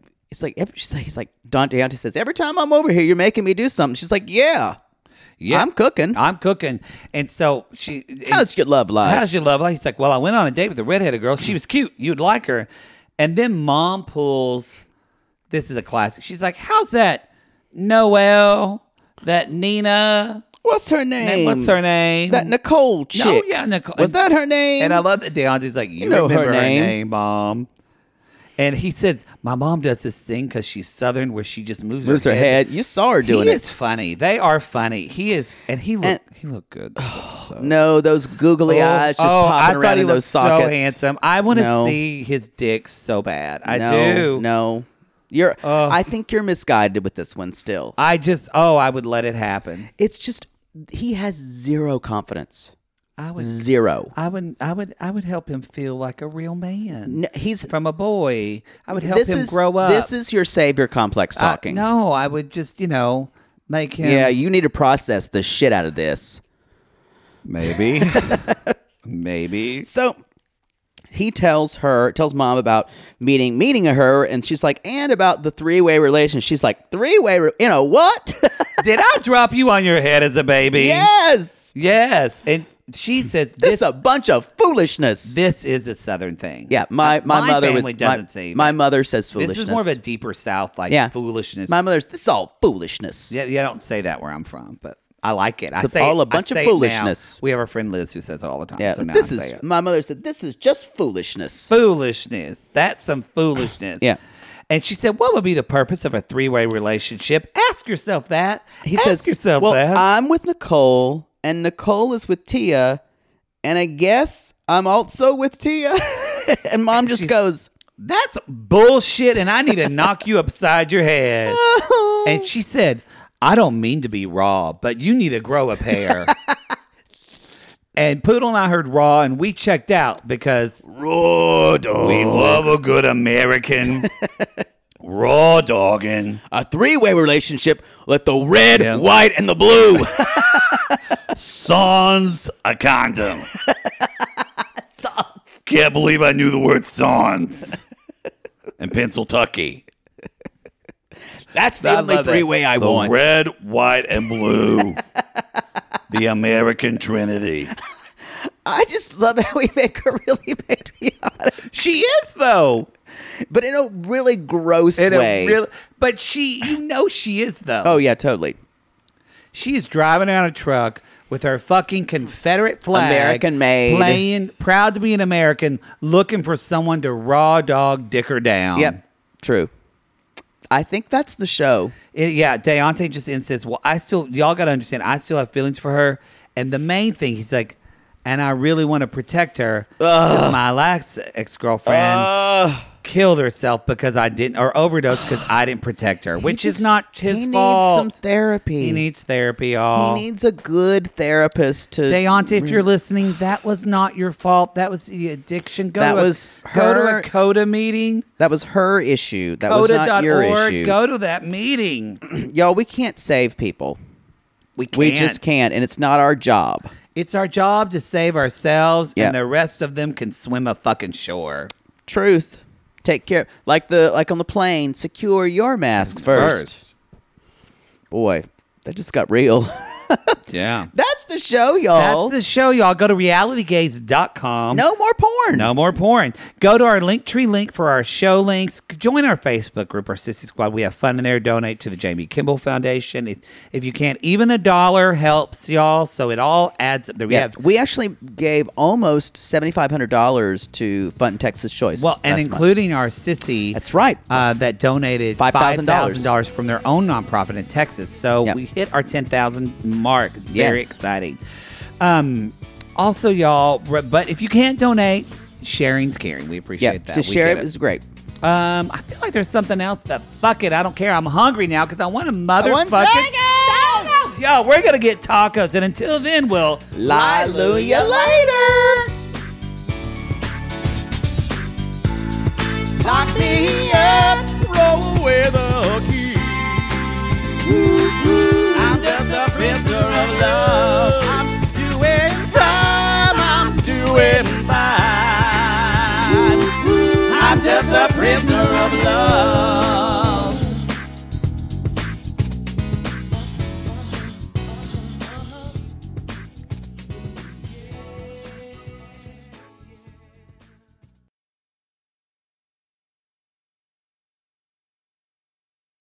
Deontay says, every time I'm over here, you're making me do something. She's like, yeah, I'm cooking. I'm cooking. And so How's your love life? How's your love life? He's like, well, I went on a date with a redheaded girl. She was cute. You'd like her. And then mom pulls, this is a classic. She's like, how's that Noelle, that Nina? What's her name? What's her name? That Nicole chick. No, yeah, Nicole. Was that her name? And I love that Deontay's like, you know remember her her name. name, Mom. And he says, my mom does this thing because she's Southern where she just moves her head. You saw her doing He it. is funny. They are funny. He is, and he looked good. This episode. No, those googly eyes just popping I around thought he in those looked sockets. so handsome. I want to No. see his dick so bad. I No, do. No. I think you're misguided with this one still. I would let it happen. It's just he has zero confidence. I would Zero. I would help him feel like a real man. No, he's from a boy. I would help him grow up. This is your savior complex talking. No, I would just, make him. Yeah, you need to process the shit out of this. Maybe. Maybe. So he tells mom about meeting her, and she's like, and about the three-way relation. She's like, three-way, what? Did I drop you on your head as a baby? Yes. Yes. And she says This is a bunch of foolishness. This is a Southern thing. Yeah, my mother family doesn't say my mother says foolishness. This is more of a deeper South, foolishness. My mother's, this is all foolishness. Yeah, I don't say that where I'm from, but I like it. It's all a bunch of foolishness. We have a friend Liz who says it all the time. Yeah, so now this I is say it. my mother said this is just foolishness. Foolishness. That's some foolishness. Yeah. And she said, what would be the purpose of a three-way relationship? Ask yourself that. Ask yourself that. I'm with Nicole, and Nicole is with Tia, and I guess I'm also with Tia. And mom just goes, that's bullshit, and I need to knock you upside your head. And she said, I don't mean to be raw, but you need to grow a pair. And Poodle and I heard raw, and we checked out because Raw dog. we love a good American raw dogging. A three-way relationship with the red, Yeah. white, and the blue. Sans a condom. Can't believe I knew the word sans. And Pennsyltucky. That's the I only love that. three-way I the want. red, white, and blue. The American Trinity. I just love how we make her really patriotic, She is, though. but in a really gross In way. a real, but she is, though. Oh yeah, totally. She is driving around a truck with her fucking Confederate flag. American made. Playing, proud to be an American, looking for someone to raw dog dick her down. Yep, true. I think that's the show. Deontay just insists, well, y'all got to understand, I still have feelings for her. And the main thing, he's like, and I really want to protect her because my last ex-girlfriend killed herself because I didn't, or overdosed because I didn't protect her, which is not his he fault. needs some therapy. He needs therapy, y'all. He needs a good therapist to. Deontay, if you're listening, that was not your fault. That was the addiction. Go That to was go to her- a CODA meeting. That was her issue. That was not your CODA.org. issue. Go to that meeting. Y'all, we can't save people. We can't. We just can't, and it's not our job. It's our job to save ourselves, Yeah. and the rest of them can swim a fucking shore. Truth. Take care. Like on the plane, secure your mask first. Boy, that just got real. Yeah. That's the show, y'all. That's the show, y'all. Go to realitygaze.com. No more porn. No more porn. Go to our Linktree link for our show links. Join our Facebook group, our Sissy Squad. We have fun in there. Donate to the Jamie Kimball Foundation. If you can't, even $1 helps, y'all. So it all adds up. We actually gave almost $7,500 to Fun Texas Choice. Well, and last including our Sissy. That's right. That donated $5,000. $5,000 from their own nonprofit in Texas. So Yep. we hit our 10,000 mark. Very Yes. exciting. Also, y'all, but if you can't donate, sharing's caring. We appreciate that. To We share get it is great. I feel like there's something else, but fuck it. I don't care. I'm hungry now because I want a motherfucking tacos. Yo, we're going to get tacos. And until then, we'll Hallelujah later. Lock me up, roll away the key. I'm just a prisoner of love. I'm doing time, I'm doing fine. I'm just a prisoner of love.